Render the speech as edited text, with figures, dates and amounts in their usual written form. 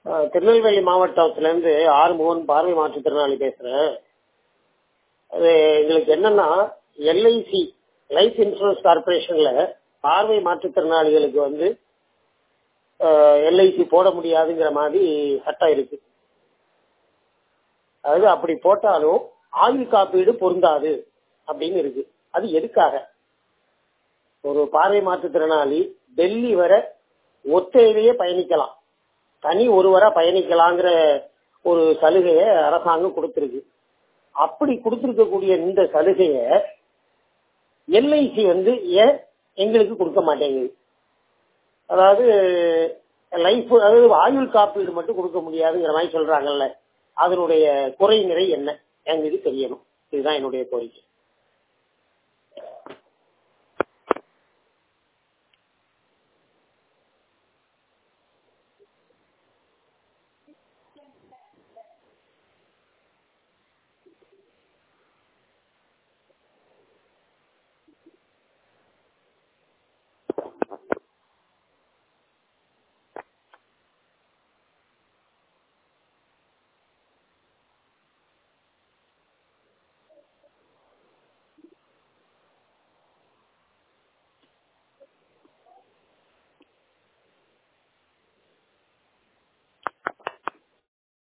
திருநெல்வேலி மாவட்டத்துல இருந்து ஆறுமுகன் பார்வை மாற்றுத்திறனாளி பேசுறேன். அது எங்களுக்கு என்னன்னா, எல்ஐசி லைஃப் இன்சூரன்ஸ் கார்பரேஷன்ல பார்வை மாற்றுத்திறனாளிகளுக்கு வந்து எல்ஐசி போட முடியாதுங்கிற மாதிரி சட்டம் இருக்கு. அதாவது அப்படி போட்டாலும் ஆயுள் காப்பீடு பொருந்தாது அப்படின்னு இருக்கு. அது எதுக்காக? ஒரு பார்வை மாற்றுத்திறனாளி டெல்லி வர ஒத்தையிலேயே பயணிக்கலாம், தனி ஒருவரா பயணிக்கலாங்கிற ஒரு சலுகைய அரசாங்கம் கொடுத்திருக்கு. அப்படி கொடுத்திருக்கக்கூடிய இந்த சலுகைய எல்ஐசி வந்து ஏன் எங்களுக்கு கொடுக்க மாட்டேங்குது? அதாவது லைஃப், அதாவது ஆயுள் காப்பீடு மட்டும் கொடுக்க முடியாதுங்கிற மாதிரி சொல்றாங்கல்ல, அதனுடைய குறை நிறை என்ன எங்களுக்கு தெரியணும். இதுதான் என்னுடைய கோரிக்கை.